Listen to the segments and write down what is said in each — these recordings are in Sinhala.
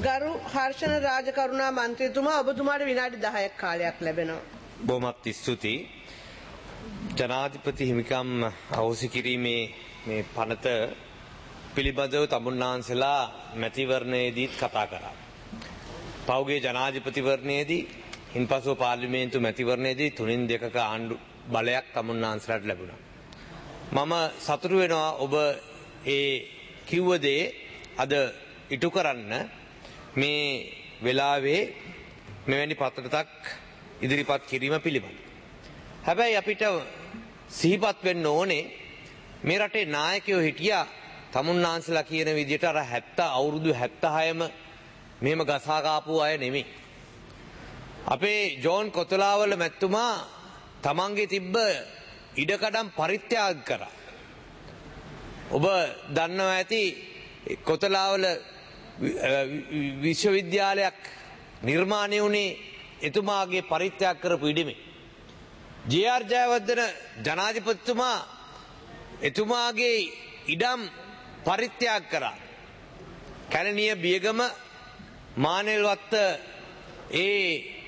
ගරු හර්ෂණ රාජකරුණා මන්ත්‍රීතුමා ඔබතුමාට විනාඩි 10ක් කාලයක් ලැබෙනවා. බොහොමත් ස්තුතියි. ජනාධිපති හිමිකම් අවසි කිරීමේ මේ පනත පිළිබඳව තමුන්නාන්සලා මැතිවරණයේදීත් කතා කරා. පෞගේ ජනාධිපතිවරණයේදී ඉන්පසුව පාර්ලිමේන්තු මැතිවරණයේදී 3/2ක ආණ්ඩු බලයක් තමුන්නාන්සලාට ලැබුණා. මම සතුටු වෙනවා ඔබ ඒ කිව්ව දේ අද ඉටු කරන්න මේ වෙලාවේ මෙවැනි පත්‍රයක් ඉදිරිපත් කිරීම පිළිබඳ. හැබැයි අපිට සිහිපත් වෙන්න ඕනේ මේ රටේ නායකයෝ හිටියා තමුන්නාන්සලා කියන විදිහට අර 70 අවුරුදු 76ම මෙහෙම ගසා කාපු අය නෙමෙයි. අපේ ජෝන් කොතලාවල මැතිතුමා තමන්ගේ තිබ්බ ඉඩකඩම් පරිත්‍යාග කරා. ඔබ දන්නවා ඇති කොතලාවල විශ්වවිද්‍යාලයක් නිර්මාණය වුණේ එතුමාගේ පරිත්‍යාග කරපු ඉඩමේ. ජේ.ආර්. ජයවර්ධන ජනාධිපතිතුමා එතුමාගේ ඉඩම් පරිත්‍යාග කරා. කැලණිය බියගම මානෙල්වත්ත ඒ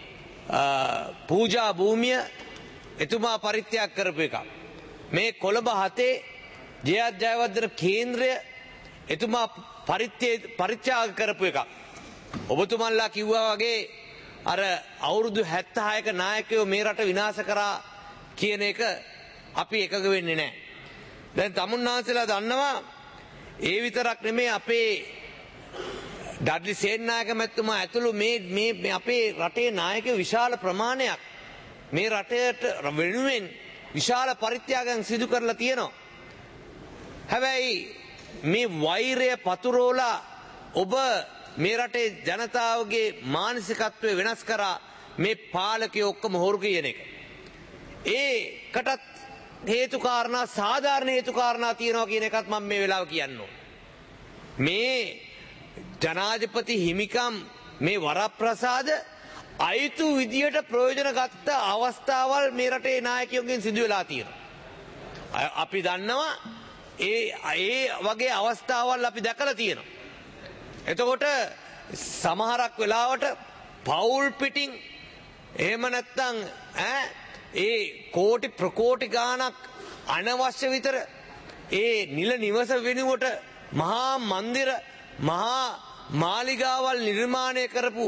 පූජා භූමිය එතුමා පරිත්‍යාග කරපු එක. මේ කොළඹ 7 ජේ.ආර්. ජයවර්ධන කේන්ද්‍රය එතුමා පරිත්‍යාග කරපු එක. ඔබතුමන්ලා කිව්වා වගේ අර අවුරුදු 76ක නායකයෝ මේ රට විනාශ කරා කියන එක අපි එකග වෙන්නේ නැහැ. දැන් තමුන්නාන්සලා දන්නවා ඒ විතරක් නෙමෙයි අපේ ඩඩ්ලි සේනානායක මැතිතුමා ඇතුළු මේ අපේ රටේ නායකයෝ විශාල ප්‍රමාණයක් මේ රටට වෙනුවෙන් විශාල පරිත්‍යාගයන් සිදු කරලා තියෙනවා. හැබැයි මේ වෛරය පතුරෝලා ඔබ මේ රටේ ජනතාවගේ මානසිකත්වය වෙනස් කරා මේ පාලකයෝ ඔක්කොම හොරු කියන එක. ඒකටත් හේතු කාරණා සාධාරණ හේතු කාරණා තියෙනවා කියන එකත් මම මේ වෙලාව කියන්න ඕන. මේ ජනාධිපති හිමිකම් මේ වරප්‍රසාද අයිතු විදියට ප්‍රයෝජන ගත්ත අවස්ථාවල් මේ රටේ නායකයන්ගෙන් සිදු වෙලා තියෙනවා. අපි දන්නවා ඒ වගේ අවස්ථාවල් අපි දැකලා තියෙනවා. එතකොට සමහරක් වෙලාවට පවුල් පිටින් එහෙම නැත්නම් ඒ කෝටි ප්‍රකෝටි ගාණක් අනවශ්‍ය විතර ඒ නිල නිවස වෙනුවට මහා මන්දිර මහා මාලිගාවල් නිර්මාණය කරපු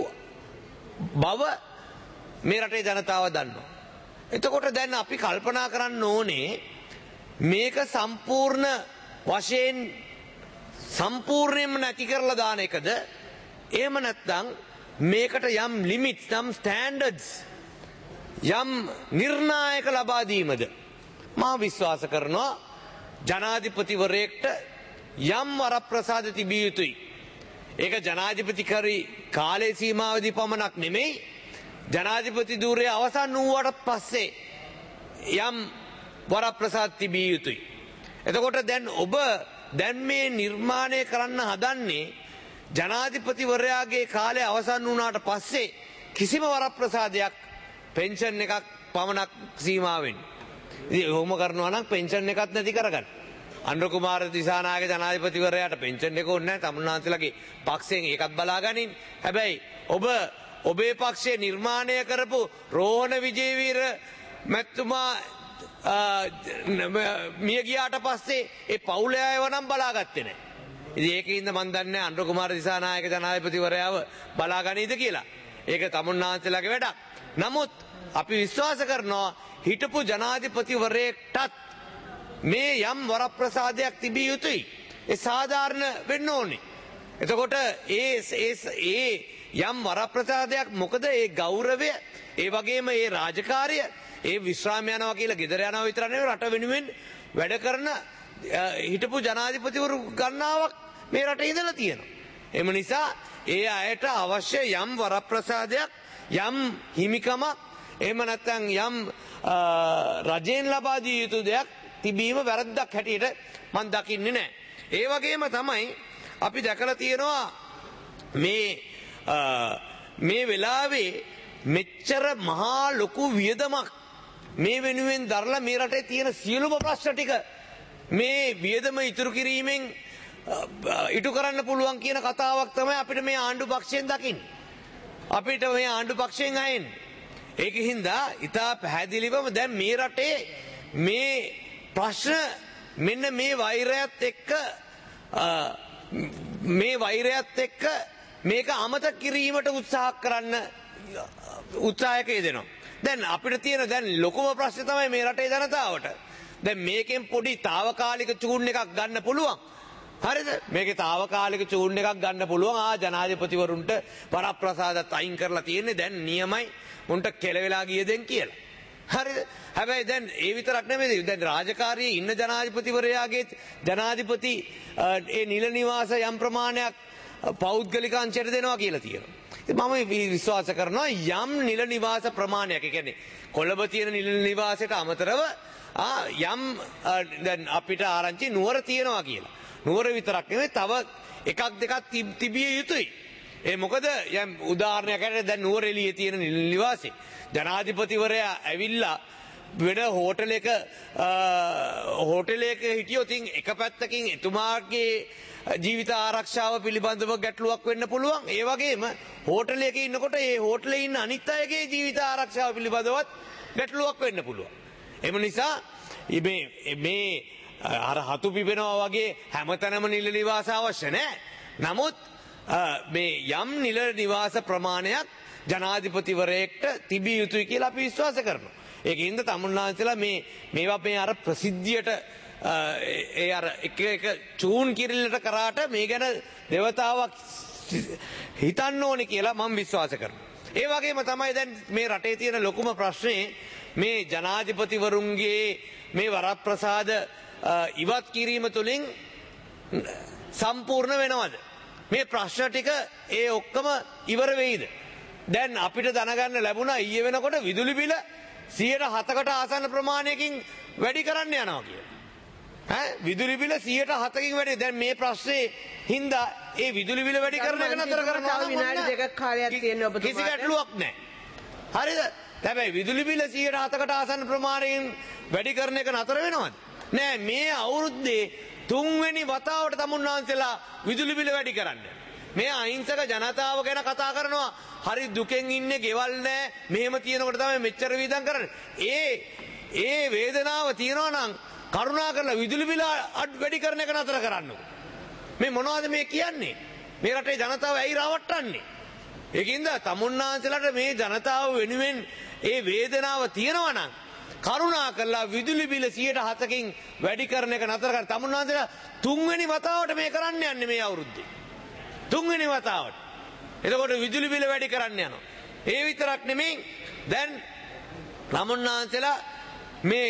බව මේ රටේ ජනතාව දන්නවා. එතකොට දැන් අපි කල්පනා කරන්න ඕනේ මේක සම්පූර්ණ වශයෙන් සම්පූර්ණයෙන්ම නැති කරලා දාන එකද එහෙම නැත්නම් මේකට යම් ලිමිට්ස් යම් ස්ටෑන්ඩඩ්ස් යම් නිර්ණායක ලබා දීමද මා විශ්වාස කරනවා ජනාධිපතිවරයෙක්ට යම් වරප්‍රසාද තිබිය යුතුයි. ඒක ජනාධිපතිකරි කාලේ සීමාවදී පමණක් නෙමෙයි ජනාධිපති ධූරය අවසන් වූවට පස්සේ යම් වරප්‍රසාද තිබිය යුතුයි. එතකොට දැන් ඔබ දැන් මේ නිර්මාණය කරන්න හදන්නේ ජනාධිපතිවරයාගේ කාලය අවසන් වුණාට පස්සේ කිසිම වරප්‍රසාදයක් පෙන්ෂන් එකක් පමණක් සීමා වෙන්නේ. ඉතින් ඔහොම කරනවා නම් පෙන්ෂන් එකක් නැති කරගන්න. අනුර කුමාර දිසානායක ජනාධිපතිවරයාට පෙන්ෂන් එක ඕනේ නැහැ. තමුන්නාන්සලාගේ පක්ෂයෙන් ඒකත් බලාගනින්. හැබැයි ඔබේ පක්ෂයේ නිර්මාණය කරපු රෝහණ විජේවීර මැතිතුමා මිය ගියාට පස්සේ ඒ පවුලේ අයව නම් බලාගත්තේ නැහැ. ඉතින් ඒකින්ද මන් දන්නේ අනුර කුමාර දිසානායක ජනාධිපතිවරයාව බලාගනීද කියලා. ඒක තමුන්නාන්සලාගේ වැඩක්. නමුත් අපි විශ්වාස කරනවා හිටපු ජනාධිපතිවරයෙක්ටත් මේ යම් වරප්‍රසාදයක් තිබිය යුතුයි. ඒ සාධාරණ වෙන්න ඕනේ. එතකොට ඒ යම් වරප්‍රසාදයක් මොකද ඒ ගෞරවය ඒ වගේම ඒ රාජකාරිය ඒ විශ්‍රාම යනවා කියලා ගෙදර යනවා විතර නෙවෙයි රට වෙනුවෙන් වැඩ කරන හිටපු ජනාධිපතිවරු ගණනාවක් මේ රටේ ඉඳලා තියෙනවා. එම නිසා ඒ අයට අවශ්‍ය යම් වරප්‍රසාදයක් යම් හිමිකමක් එහෙම නැත්නම් යම් රජයෙන් ලබා දිය යුතු දෙයක් තිබීම වැරද්දක් හැටියට මම දකින්නේ නැහැ. ඒ වගේම තමයි අපි දැකලා තියෙනවා මේ වෙලාවේ මෙච්චර මහා ලොකු වියදමක් මේ වෙනුවෙන් දරලා මේ රටේ තියෙන සියලුම ප්‍රශ්න ටික මේ වියදම ඉතුරු කිරීමෙන් ඉටු කරන්න පුළුවන් කියන කතාවක් තමයි අපිට මේ ආණ්ඩු පක්ෂයෙන් දකින්නේ. අපිට මේ ආණ්ඩු පක්ෂයෙන් අයින්නේ. ඒකින්ද ඉතා පැහැදිලිවම දැන් මේ රටේ මේ ප්‍රශ්න මෙන්න මේ වෛරයත් එක්ක මේක අමතක කිරීමට උත්සාහයක යෙදෙනවා. දැන් අපිට තියෙන දැන් ලොකුම ප්‍රශ්නේ තමයි මේ රටේ ජනතාවට. දැන් මේකෙන් පොඩි తాවකාලික චූන් එකක් ගන්න පුළුවන්. හරිද? මේකේ తాවකාලික චූන් එකක් ගන්න පුළුවන්. ජනාධිපතිවරුන්ට වරප්‍රසාදත් අයින් කරලා තියෙන්නේ දැන් නියමයි මුන්ට කෙලවෙලා ගියදෙන් කියලා. හරිද? හැබැයි දැන් ඒ විතරක් නෙමෙයි දැන් රාජකාරියේ ඉන්න ජනාධිපතිවරයාගේ ජනාධිපති ඒ නිල නිවාස යම් ප්‍රමාණයක් පෞද්ගලික අංශයට දෙනවා කියලා තියෙනවා. මම විශ්වාස කරනවා යම් නිල නිවාස ප්‍රමාණයක් ඒ කියන්නේ කොළඹ තියෙන නිල නිවාසයට අමතරව යම් දැන් අපිට ආරංචි නුවර තියෙනවා කියලා. නුවර විතරක් නෙමෙයි තව එකක් දෙකක් තිබිය යුතුයි. ඒ මොකද යම් උදාහරණයක් ඇරෙන්න දැන් නුවර එළියේ තියෙන නිල නිවාසේ ජනාධිපතිවරයා ඇවිල්ලා වෙන හෝටලයක හිටියොත් එක පැත්තකින් එතුමාගේ ජීවිත ආරක්ෂාව පිළිබඳව ගැටලුවක් වෙන්න පුළුවන්. ඒ වගේම හෝටලයක ඉන්නකොට ඒ හෝටලේ ඉන්න අනිත් අයගේ ජීවිත ආරක්ෂාව පිළිබඳවත් ගැටලුවක් වෙන්න පුළුවන්. එම නිසා මේ අර හතු පිපෙනවා වගේ හැමතැනම නිල නිවාස අවශ්‍ය නැහැ. නමුත් මේ යම් නිල නිවාස ප්‍රමාණයක් ජනාධිපතිවරයෙක්ට තිබිය යුතුයි කියලා අපි විශ්වාස කරනවා. ඒකින්ද තමුන්නාන්සලා මේවා මේ අර ප්‍රසිද්ධියට ඒ අර එක චූන් කිරිල්ලට කරාට මේ ගැන දෙවතාවක් හිතන්න ඕනේ කියලා මම විශ්වාස කරනවා. ඒ වගේම තමයි දැන් මේ රටේ තියෙන ලොකුම ප්‍රශ්නේ මේ ජනාධිපතිවරුන්ගේ මේ වරප්‍රසාද ඉවත් කිරීම තුළින් සම්පූර්ණ වෙනවද? මේ ප්‍රශ්න ටික ඒ ඔක්කොම ඉවර වෙයිද? දැන් අපිට දැනගන්න ලැබුණා ඊයේ වෙනකොට විදුලි බිල 107කට ආසන්න ප්‍රමාණයකින් වැඩි කරන්න යනවා කියලා. විදුලි බිල 107කින් වැඩි. දැන් මේ ප්‍රශ්නේ හින්දා ඒ විදුලි බිල වැඩි කරන එක නතර කරනවා නම් විනාඩි දෙකක් කාලයක් තියෙනවා ඔබතුමාට. කිසි ගැටලුවක් නැහැ. හරිද? හැබැයි විදුලි බිල 107කට ආසන්න ප්‍රමාණයෙන් වැඩි කරන එක නතර වෙනවද? නෑ මේ අවුරුද්දේ 3 වෙනි වතාවට තමුන්නාන්සලා විදුලි බිල වැඩි කරන්නේ. මේ අහිංසක ජනතාව ගැන කතා කරනවා. හරි දුකෙන් ඉන්නේ ගෙවල් නැහැ. මෙහෙම තියෙනකොට තමයි මෙච්චර වීදම් කරන්නේ. ඒ වේදනාව තියනවා නම් කරුණාකරලා විදුලි බිල වැඩි කරන එක නතර කරන්නකෝ. මේ මොනවද මේ කියන්නේ? මේ රටේ ජනතාව ඇයි රවට්ටන්නේ? ඒකින්ද තමුන්නාන්සලාට මේ ජනතාව වෙනුවෙන් ඒ වේදනාව තියනවා නම් කරුණාකරලා විදුලි බිල 107කින් වැඩි කරන එක නතර කරන්න. තමුන්නාන්සලා 3 වෙනි වතාවට මේ කරන්න යන්නේ මේ අවුරුද්දේ. 3 වෙනි වතාවට. එතකොට විදුලි බිල වැඩි කරන්න යනවා. ඒ විතරක් නෙමෙයි දැන් තමුන්නාන්සලා මේ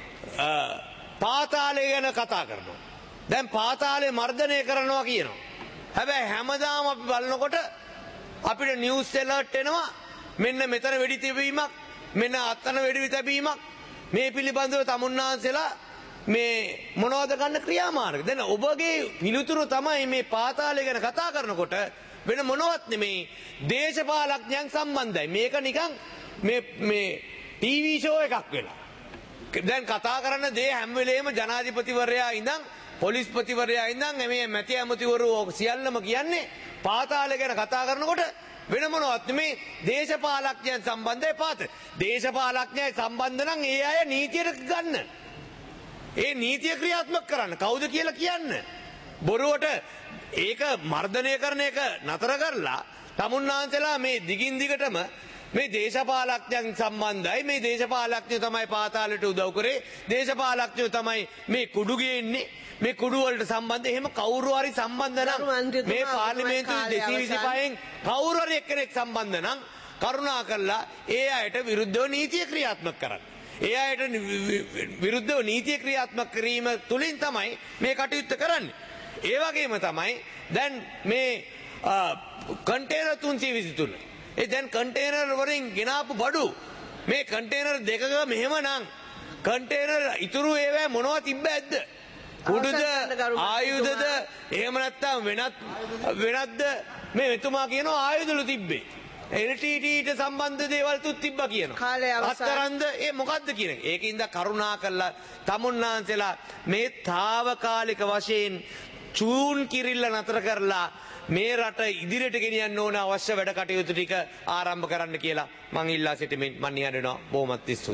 පාතාලය ගැන කතා කරනවා. දැන් පාතාලය මර්ධනය කරනවා කියනවා. හැබැයි හැමදාම අපි බලනකොට අපිට නිවුස් එලර්ට් එනවා මෙන්න මෙතන වෙඩි තිබීමක් මෙන්න අතන වෙඩි තැබීමක් මේ පිළිබඳව තමුන්නාන්සලා මේ මොනවද ගන්න ක්‍රියාමාර්ග. දැන් ඔබගේ පිළිතුරු තමයි මේ පාතාලය ගැන කතා කරනකොට වෙන මොනවත් නෙමෙයි දේශපාලඥයන් සම්බන්ධයි. මේක නිකන් මේ ටීවී ෂෝ එකක් වෙලා. දැන් කතා කරන දේ හැම වෙලේම ජනාධිපතිවරයා ඉඳන් පොලිස්පතිවරයා ඉඳන් මේ මැති ඇමතිවරු සියල්ලම කියන්නේ පාතාලය ගැන කතා කරනකොට වෙන මොනවත් නෙමෙයි දේශපාලඥයන් සම්බන්ධයි පාත. දේශපාලඥයන් සම්බන්ධ නම් ඒ අය නීතියට ගන්න. ඒ නීතිය ක්‍රියාත්මක කරන්න කවුද කියලා කියන්න. බොරුවට ඒක මර්ධනය කරන එක නතර කරලා තමුන්නාන්සලා මේ දිගින් දිගටම මේ දේශපාලඥයන් සම්බන්ධයි මේ දේශපාලඥයෝ තමයි පාතාලයට උදව් කරේ දේශපාලඥයෝ තමයි මේ කුඩු ගේන්නේ මේ කුඩු වලට සම්බන්ධ එහෙම කවුරු හරි සම්බන්ධ නම් මේ පාර්ලිමේන්තුවේ 225න් කවුරු හරි එක්කෙනෙක් සම්බන්ධ නම් කරුණා කරලා ඒ අයට විරුද්ධව නීතිය ක්‍රියාත්මක කරන්න. ඒ අයට විරුද්ධව නීතිය ක්‍රියාත්මක කිරීම තුලින් තමයි මේ කටයුත්ත කරන්නේ. ඒ වගේම තමයි දැන් මේ කන්ටේනර් 323 ඒ දැන් කන්ටේනර් වලින් ගෙනාපු බඩු මේ කන්ටේනර් දෙකක මෙහෙමනම් කන්ටේනර් ඉතුරු ඒවා මොනවද තිබ්බැද්ද? කුඩුද ආයුධද එහෙම නැත්නම් වෙනත්ද මේ එතුමා කියනවා ආයුධලු තිබ්බේ. LTTට සම්බන්ධ දේවල් තුත් තිබ්බා කියනවා. අත්තරන්ද ඒ මොකද්ද කියන එක. ඒකින්ද කරුණා කරලා තමුන්නාන්සලා මේ తాවකාලික වශයෙන් චූන් කිරිල්ල නතර කරලා මේ රට ඉදිරියට ගෙනියන්න ඕන අවශ්‍ය වැඩ කටයුතු ටික ආරම්භ කරන්න කියලා මං ඉල්ලා සිටිමින් මන් නිහඬ වෙනවා. බොහොමත් ස්තුතියි.